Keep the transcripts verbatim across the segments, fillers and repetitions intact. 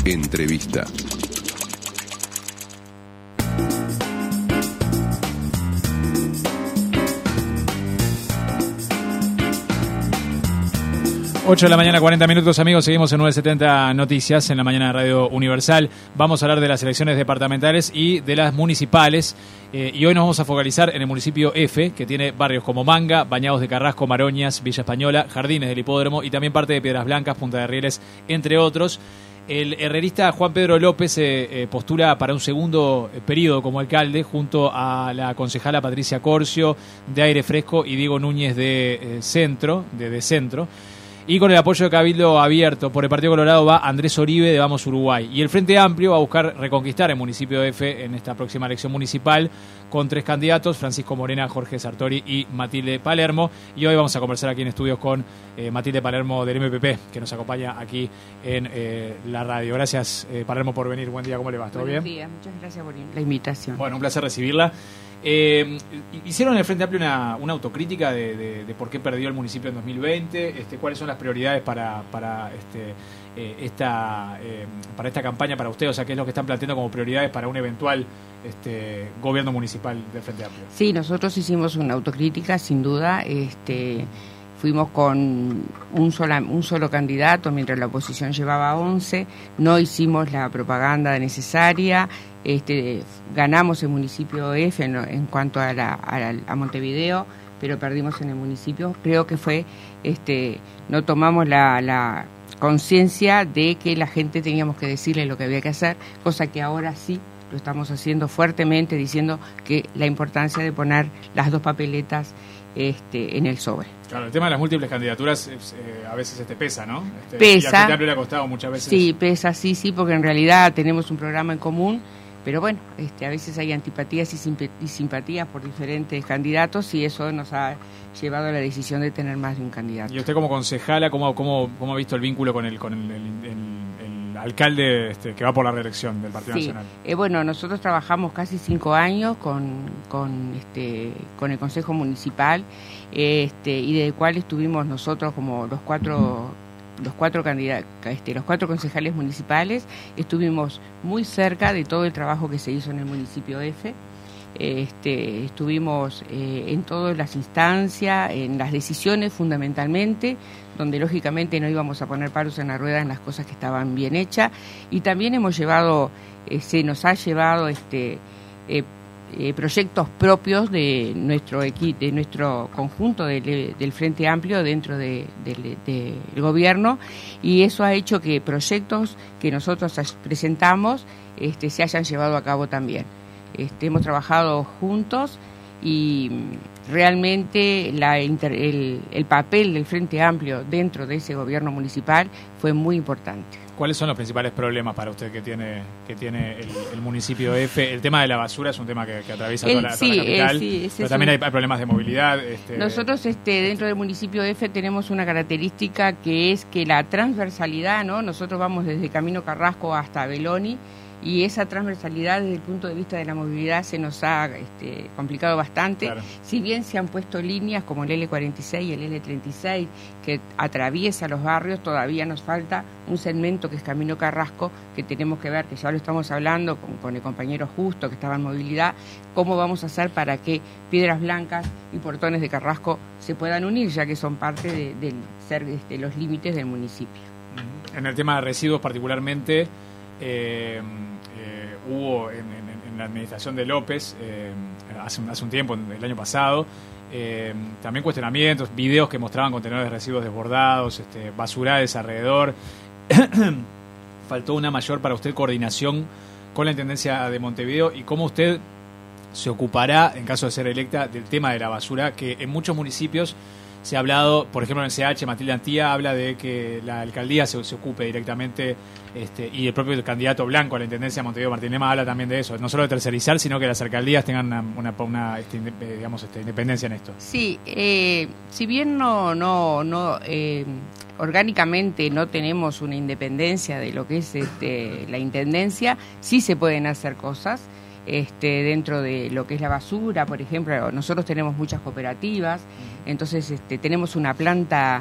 Entrevista. ocho de la mañana, cuarenta minutos, amigos. Seguimos en novecientos setenta Noticias, en la mañana de Radio Universal. Vamos a hablar de las elecciones departamentales y de las municipales. Eh, y hoy nos vamos a focalizar en el municipio F, que tiene barrios como Manga, Bañados de Carrasco, Maroñas, Villa Española, Jardines del Hipódromo y también parte de Piedras Blancas, Punta de Rieles, entre otros. El herrerista Juan Pedro López eh, eh, postula para un segundo periodo como alcalde junto a la concejala Patricia Corcio de Aire Fresco y Diego Núñez de eh, Centro, de, de Centro. Y con el apoyo de Cabildo Abierto por el Partido Colorado va Andrés Oribe de Vamos Uruguay. Y el Frente Amplio va a buscar reconquistar el municipio de F en esta próxima elección municipal con tres candidatos, Francisco Morena, Jorge Sartori y Matilde Palermo. Y hoy vamos a conversar aquí en estudios con eh, Matilde Palermo del M P P, que nos acompaña aquí en eh, la radio. Gracias, eh, Palermo, por venir. Buen día, ¿cómo le va? ¿Todo bien? Buenos días, muchas gracias por la invitación. Bueno, un placer recibirla. Eh, hicieron en el Frente Amplio una, una autocrítica de, de, de por qué perdió el municipio en dos mil veinte, este, cuáles son las prioridades para, para, este, eh, esta, eh, para esta campaña para usted, o sea, qué es lo que están planteando como prioridades para un eventual este, gobierno municipal del Frente Amplio. Sí, nosotros hicimos una autocrítica, sin duda. Este, fuimos con un, sola, un solo candidato, mientras la oposición llevaba once, no hicimos la propaganda necesaria. Este, ganamos el municipio F en, en cuanto a, la, a, la, a Montevideo, pero perdimos en el municipio. Creo que fue, este, no tomamos la, la conciencia de que la gente teníamos que decirle lo que había que hacer, cosa que ahora sí lo estamos haciendo fuertemente, diciendo que la importancia de poner las dos papeletas este, en el sobre. Claro, el tema de las múltiples candidaturas eh, a veces este pesa, ¿no? Este, pesa. Y al Frente Amplio le ha costado muchas veces. Sí, pesa, sí, sí, porque en realidad tenemos un programa en común. Pero bueno, este, a veces hay antipatías y, simp- y simpatías por diferentes candidatos y eso nos ha llevado a la decisión de tener más de un candidato. Y usted como concejala, ¿cómo, cómo, cómo ha visto el vínculo con el, con el, el, el, el alcalde este, que va por la reelección del Partido sí. Nacional? Eh, bueno, nosotros trabajamos casi cinco años con, con, este, con el Consejo Municipal este, y del cual estuvimos nosotros como los cuatro... los cuatro candidatos, este, los cuatro concejales municipales, estuvimos muy cerca de todo el trabajo que se hizo en el municipio F. Este, estuvimos eh, en todas las instancias, en las decisiones fundamentalmente, donde lógicamente no íbamos a poner palos en la rueda en las cosas que estaban bien hechas, y también hemos llevado, eh, se nos ha llevado este eh, Eh, proyectos propios de nuestro equipo, de nuestro conjunto del, del Frente Amplio dentro del de, de, de gobierno, y eso ha hecho que proyectos que nosotros presentamos este, se hayan llevado a cabo también. Este, hemos trabajado juntos y realmente la inter, el, el papel del Frente Amplio dentro de ese gobierno municipal fue muy importante. ¿Cuáles son los principales problemas para usted que tiene que tiene el, el municipio F? El tema de la basura es un tema que, que atraviesa el, toda, la, sí, toda la capital, el, sí, pero también un... hay, hay problemas de movilidad. Este... Nosotros este, dentro del municipio F tenemos una característica que es que la transversalidad, ¿no? Nosotros vamos desde Camino Carrasco hasta Beloni, y esa transversalidad desde el punto de vista de la movilidad se nos ha este, complicado bastante. Claro. Si bien se han puesto líneas como el L cuarenta y seis y el L treinta y seis que atraviesa los barrios, todavía nos falta un segmento que es Camino Carrasco, que tenemos que ver, que ya lo estamos hablando con, con el compañero Justo que estaba en movilidad, cómo vamos a hacer para que Piedras Blancas y Portones de Carrasco se puedan unir, ya que son parte de, de ser este, los límites del municipio. En el tema de residuos particularmente, Eh, eh, hubo en, en, en la administración de López eh, hace, hace un tiempo, el año pasado, eh, también cuestionamientos, videos que mostraban contenedores de residuos desbordados, este, basurales alrededor. Faltó una mayor para usted coordinación con la Intendencia de Montevideo, y cómo usted se ocupará, en caso de ser electa, del tema de la basura, que en muchos municipios se ha hablado, por ejemplo en el C H, Matilde Antía habla de que la alcaldía se, se ocupe directamente, este, y el propio candidato blanco a la Intendencia de Montevideo, Martín Lema, habla también de eso, no solo de tercerizar, sino que las alcaldías tengan una, una, una este, digamos, este, independencia en esto. Sí, eh, si bien no, no, no eh, orgánicamente no tenemos una independencia de lo que es este, la Intendencia, sí se pueden hacer cosas. Este, dentro de lo que es la basura, por ejemplo, nosotros tenemos muchas cooperativas, entonces este, tenemos una planta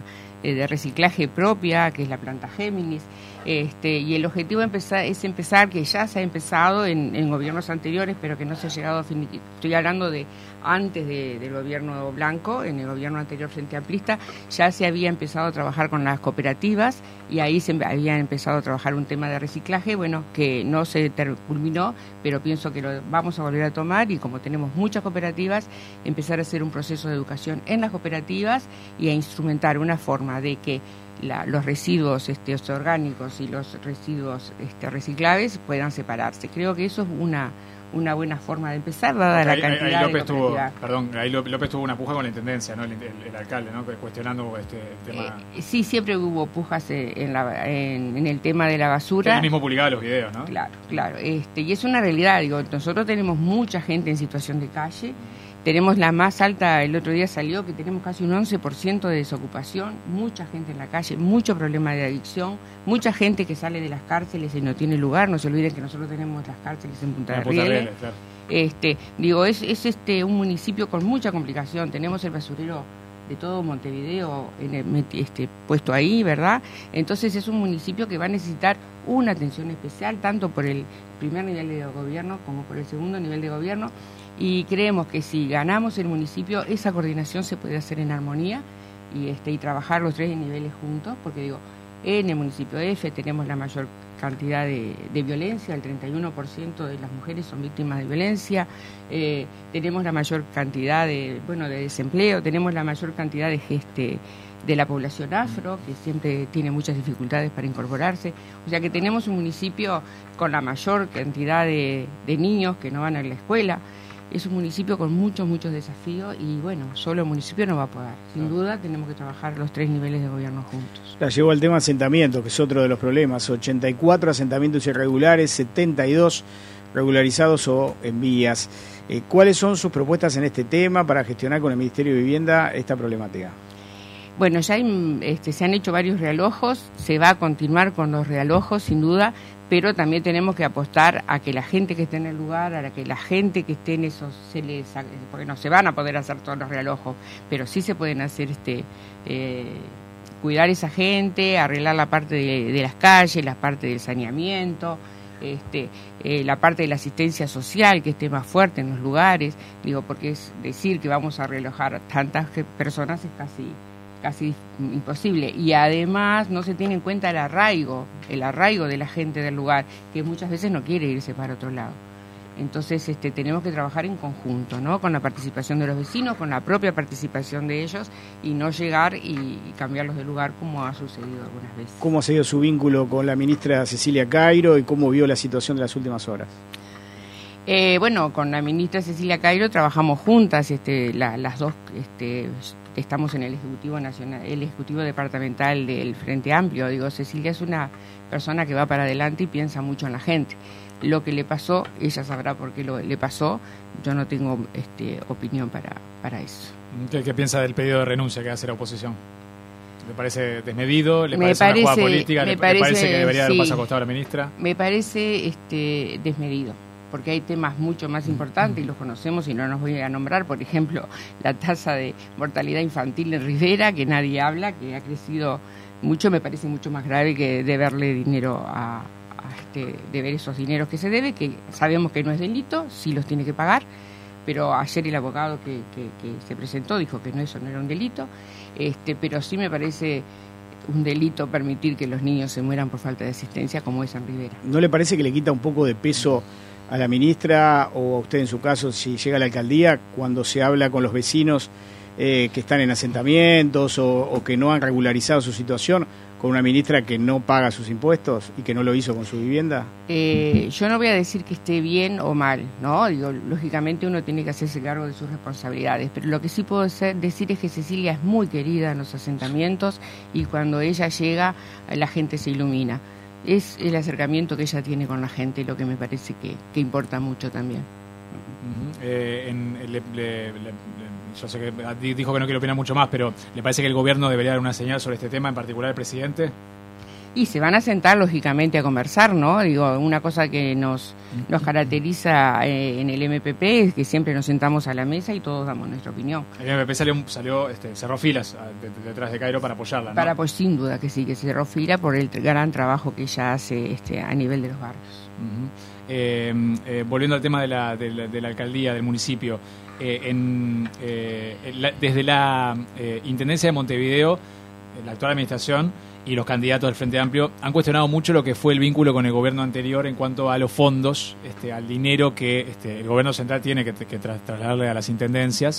eh, de reciclaje propia, que es la planta Géminis. Este, y el objetivo empezar, es empezar, que ya se ha empezado en, en gobiernos anteriores, pero que no se ha llegado a finiquitar. Estoy hablando de antes de, del gobierno blanco, en el gobierno anterior frente amplista, ya se había empezado a trabajar con las cooperativas y ahí se había empezado a trabajar un tema de reciclaje, bueno, que no se ter- culminó, pero pienso que lo vamos a volver a tomar y como tenemos muchas cooperativas, empezar a hacer un proceso de educación en las cooperativas y a instrumentar una forma de que La, los residuos este, orgánicos y los residuos este, reciclables puedan separarse. Creo que eso es una una buena forma de empezar, dada ahí, la cantidad ahí López de tuvo, perdón, ahí López tuvo una puja con la intendencia, ¿no? El, el, el alcalde, ¿no? Cuestionando este el tema. Eh, sí, siempre hubo pujas en, la, en, en el tema de la basura. Él mismo publicaba los videos, ¿no? Claro, claro. Este, y es una realidad, digo, nosotros tenemos mucha gente en situación de calle. Tenemos la más alta, el otro día salió que tenemos casi un once por ciento de desocupación, mucha gente en la calle, mucho problema de adicción, mucha gente que sale de las cárceles y no tiene lugar. No se olviden que nosotros tenemos las cárceles en Punta del Riel. Claro. Este, digo, es, es este un municipio con mucha complicación. Tenemos el basurero de todo Montevideo en el, este, puesto ahí, ¿verdad? Entonces es un municipio que va a necesitar una atención especial, tanto por el primer nivel de gobierno como por el segundo nivel de gobierno. Y creemos que si ganamos el municipio, esa coordinación se puede hacer en armonía y este y trabajar los tres niveles juntos, porque digo, en el municipio F tenemos la mayor cantidad de, de violencia, el treinta y uno por ciento de las mujeres son víctimas de violencia, eh, tenemos la mayor cantidad de, bueno, de desempleo, tenemos la mayor cantidad de este, de la población afro, que siempre tiene muchas dificultades para incorporarse, o sea que tenemos un municipio con la mayor cantidad de, de niños que no van a la escuela. Es un municipio con muchos, muchos desafíos y bueno, solo el municipio no va a poder. Sin duda tenemos que trabajar los tres niveles de gobierno juntos. Ya llegó el tema asentamiento, que es otro de los problemas. ochenta y cuatro asentamientos irregulares, setenta y dos regularizados o en vías. Eh, ¿Cuáles son sus propuestas en este tema para gestionar con el Ministerio de Vivienda esta problemática? Bueno, ya hay, este, se han hecho varios realojos, se va a continuar con los realojos sin duda, pero también tenemos que apostar a que la gente que esté en el lugar, a que la gente que esté en esos, se les, porque no se van a poder hacer todos los realojos, pero sí se pueden hacer, este, eh, cuidar esa gente, arreglar la parte de, de las calles, la parte del saneamiento, este, eh, la parte de la asistencia social que esté más fuerte en los lugares, digo, porque es decir que vamos a relojar tantas personas es casi casi imposible, y además no se tiene en cuenta el arraigo, el arraigo de la gente del lugar, que muchas veces no quiere irse para otro lado. Entonces este, tenemos que trabajar en conjunto, ¿no? Con la participación de los vecinos, con la propia participación de ellos, y no llegar y, y cambiarlos de lugar como ha sucedido algunas veces. ¿Cómo ha sido su vínculo con la ministra Cecilia Cairo y cómo vio la situación de las últimas horas? Eh, bueno, con la ministra Cecilia Cairo trabajamos juntas, este, la, las dos, este, estamos en el Ejecutivo Nacional, el Ejecutivo Departamental del Frente Amplio. Digo, Cecilia es una persona que va para adelante y piensa mucho en la gente. Lo que le pasó, ella sabrá por qué lo, le pasó, yo no tengo este, opinión para, para eso. ¿Qué, ¿Qué piensa del pedido de renuncia que hace la oposición? ¿Le parece desmedido? ¿Le me parece, parece una jugada política? Me ¿Le parece, parece que debería dar un sí, paso a costado a la ministra? Me parece este, desmedido, porque hay temas mucho más importantes y los conocemos y no nos voy a nombrar, por ejemplo, la tasa de mortalidad infantil en Rivera, que nadie habla, que ha crecido mucho, me parece mucho más grave que deberle dinero a, a este, deber esos dineros que se debe, que sabemos que no es delito, sí los tiene que pagar, pero ayer el abogado que, que, que se presentó dijo que no, eso no era un delito, este, pero sí me parece un delito permitir que los niños se mueran por falta de asistencia como es en Rivera. ¿No le parece que le quita un poco de peso a la ministra o a usted en su caso si llega a la alcaldía cuando se habla con los vecinos eh, que están en asentamientos o, o que no han regularizado su situación con una ministra que no paga sus impuestos y que no lo hizo con su vivienda? Eh, yo no voy a decir que esté bien o mal, ¿no? Digo, lógicamente uno tiene que hacerse cargo de sus responsabilidades, pero lo que sí puedo hacer, decir es que Cecilia es muy querida en los asentamientos y cuando ella llega la gente se ilumina. Es el acercamiento que ella tiene con la gente lo que me parece que, que importa mucho también. Uh-huh. eh, en, le, le, le, yo sé que dijo que no quiere opinar mucho más, pero ¿le parece que el gobierno debería dar una señal sobre este tema, en particular el presidente? Y se van a sentar, lógicamente, a conversar, ¿no? Digo, una cosa que nos, nos caracteriza eh, en el M P P es que siempre nos sentamos a la mesa y todos damos nuestra opinión. El M P P salió, salió este, cerró filas de, de, detrás de Cairo para apoyarla, ¿no? Para, pues sin duda que sí, que cerró fila por el gran trabajo que ella hace este, a nivel de los barrios. Uh-huh. eh, eh, volviendo al tema de la, de la, de la alcaldía, del municipio, eh, en, eh, la, desde la eh, Intendencia de Montevideo, la actual administración y los candidatos del Frente Amplio han cuestionado mucho lo que fue el vínculo con el gobierno anterior en cuanto a los fondos, este, al dinero que este, el gobierno central tiene que, que tras, trasladarle a las intendencias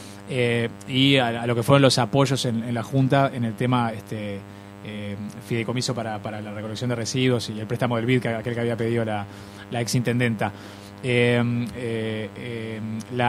eh, y a, a lo que fueron los apoyos en, en la Junta en el tema este, eh, fideicomiso para, para la recolección de residuos y el préstamo del B I D, que aquel que había pedido la, la exintendenta. Eh, eh, eh,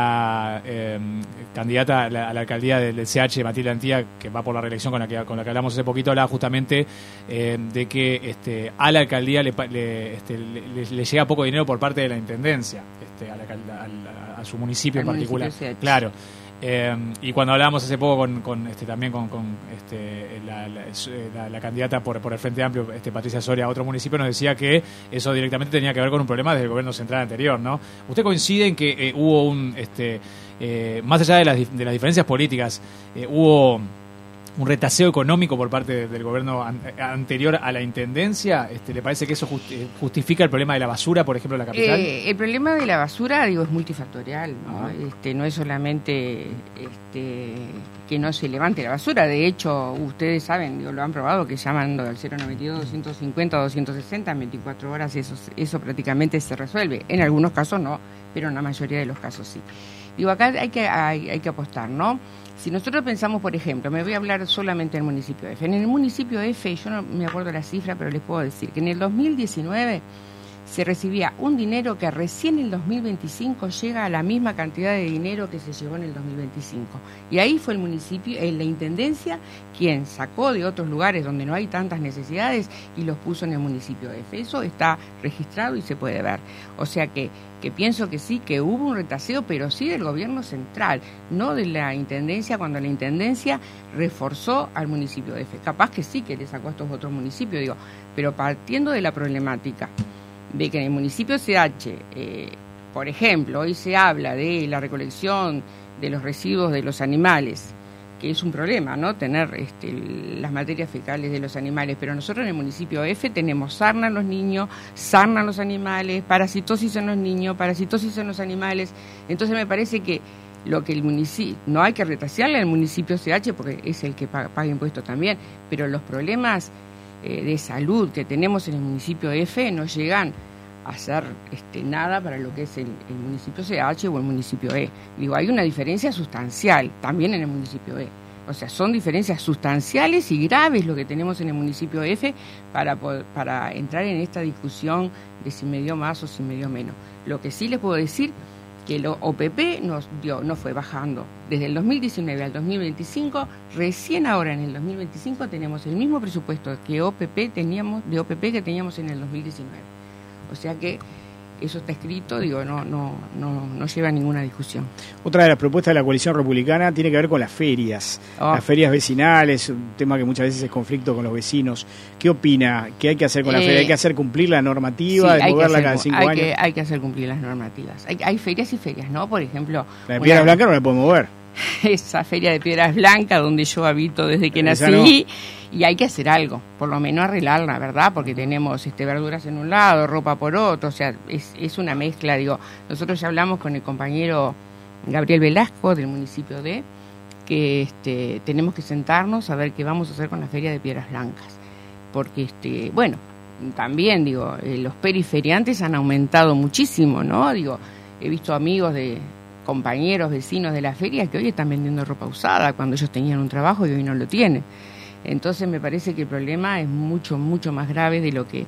la eh, candidata a la, a la alcaldía del, del C H, Matilde Antía, que va por la reelección con la que, con la que hablamos hace poquito, hablaba justamente eh, de que este, a la alcaldía le, le, este, le, le llega poco dinero por parte de la intendencia este, a, la, a, a, a su municipio Al en particular. municipio Claro. Eh, y cuando hablábamos hace poco con, con este también con, con este, la, la, la, la candidata por, por el Frente Amplio, este, Patricia Soria, a otro municipio, nos decía que eso directamente tenía que ver con un problema del gobierno central anterior, ¿no? ¿Usted coincide en que eh, hubo un, este, eh, más allá de las, de las diferencias políticas, eh, hubo un retaseo económico por parte del gobierno an anterior a la intendencia? Este, ¿Le parece que eso justifica el problema de la basura, por ejemplo, en la capital? Eh, el problema de la basura, digo, es multifactorial, ¿no? Uh-huh. Este, no es solamente este, que no se levante la basura. De hecho, ustedes saben, digo, lo han probado, que llamando al cero noventa y dos, doscientos cincuenta, doscientos sesenta en veinticuatro horas, eso, eso prácticamente se resuelve. En algunos casos no, pero en la mayoría de los casos sí. Digo, acá hay que, hay, hay que apostar, ¿no? Si nosotros pensamos, por ejemplo, me voy a hablar solamente del municipio F. En el municipio F, yo no me acuerdo la cifra, pero les puedo decir que en el dos mil diecinueve se recibía un dinero que recién en el dos mil veinticinco llega a la misma cantidad de dinero que se llevó en el dos mil veinticinco. Y ahí fue el municipio, eh, la intendencia, quien sacó de otros lugares donde no hay tantas necesidades y los puso en el municipio F. Eso está registrado y se puede ver. O sea que, que pienso que sí, que hubo un retaseo, pero sí del gobierno central, no de la intendencia, cuando la intendencia reforzó al municipio F. Capaz que sí que le sacó a estos otros municipios, digo, pero partiendo de la problemática de que en el municipio C H, eh, por ejemplo, hoy se habla de la recolección de los residuos de los animales, que es un problema, ¿no? Tener este, las materias fecales de los animales, pero nosotros en el municipio F tenemos sarna en los niños, sarna en los animales, parasitosis en los niños, parasitosis en los animales. Entonces me parece que lo que el municipio, no hay que retrasearle al municipio C H porque es el que paga, paga impuestos también, pero los problemas eh, de salud que tenemos en el municipio F no llegan a hacer este, nada para lo que es el, el municipio C H o el municipio E. Digo, hay una diferencia sustancial también en el municipio E. O sea, son diferencias sustanciales y graves lo que tenemos en el municipio F para, para entrar en esta discusión de si me dio más o si me dio menos. Lo que sí les puedo decir que el O P P nos dio, no fue bajando. Desde el dos mil diecinueve al dos mil veinticinco, recién ahora en el dos mil veinticinco tenemos el mismo presupuesto que O P P teníamos, de O P P que teníamos en el dos mil diecinueve. O sea que eso está escrito, digo, no, no, no, no lleva a ninguna discusión. Otra de las propuestas de la coalición republicana tiene que ver con las ferias, oh. las ferias vecinales, un tema que muchas veces es conflicto con los vecinos. ¿Qué opina? ¿Qué hay que hacer con eh, la feria? ¿Hay que hacer cumplir la normativa, sí, de moverla cada cinco hay años? Que, hay que hacer cumplir las normativas. Hay, hay ferias y ferias, ¿no? Por ejemplo... La de Piedras Blancas no la puede mover. Esa feria de Piedras Blancas, donde yo habito desde que nací, no. Y hay que hacer algo, por lo menos arreglarla, ¿verdad? Porque tenemos este, verduras en un lado, ropa por otro, o sea, es, es una mezcla, digo. Nosotros ya hablamos con el compañero Gabriel Velasco del municipio de que este, tenemos que sentarnos a ver qué vamos a hacer con la feria de Piedras Blancas, porque, este, bueno, también, digo, eh, los periferiantes han aumentado muchísimo, ¿no? Digo, he visto amigos de... compañeros, vecinos de la feria que hoy están vendiendo ropa usada cuando ellos tenían un trabajo y hoy no lo tienen. Entonces me parece que el problema es mucho, mucho más grave de lo que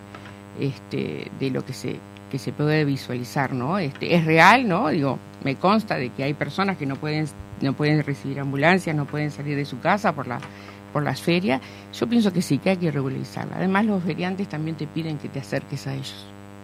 este, de lo que se, que se puede visualizar, ¿no? Este, es real, ¿no? Digo, me consta de que hay personas que no pueden, no pueden recibir ambulancias, no pueden salir de su casa por la, por las ferias. Yo pienso que sí, que hay que regularizarla. Además, los feriantes también te piden que te acerques a ellos.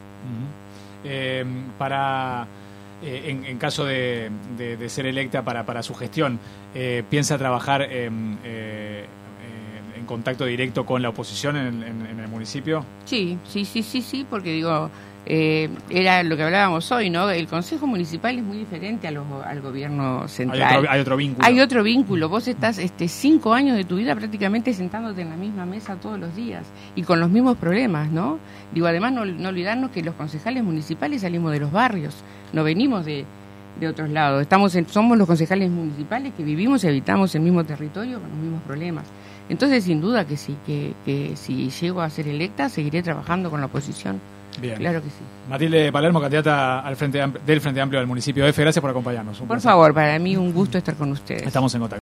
Uh-huh. eh, para Eh, en, en caso de, de, de ser electa para, para su gestión, eh, ¿piensa trabajar eh, eh, en en contacto directo con la oposición en, en, en el municipio? Sí, sí, sí, sí, sí, porque digo, eh, era lo que hablábamos hoy, ¿no? El Consejo Municipal es muy diferente a los, al gobierno central. Hay otro, hay otro vínculo. Hay otro vínculo. Vos estás este, cinco años de tu vida prácticamente sentándote en la misma mesa todos los días y con los mismos problemas, ¿no? Digo, además no, no olvidarnos que los concejales municipales salimos de los barrios, no venimos de... de otros lados. Estamos en, somos los concejales municipales que vivimos y habitamos el mismo territorio con los mismos problemas. Entonces, sin duda que sí, que, que si llego a ser electa, seguiré trabajando con la oposición. Bien. Claro que sí. Matilde Palermo, candidata al Frente Amplio, del Frente Amplio del municipio F. Gracias por acompañarnos. Un por placer. favor, para mí un gusto estar con ustedes. Estamos en contacto.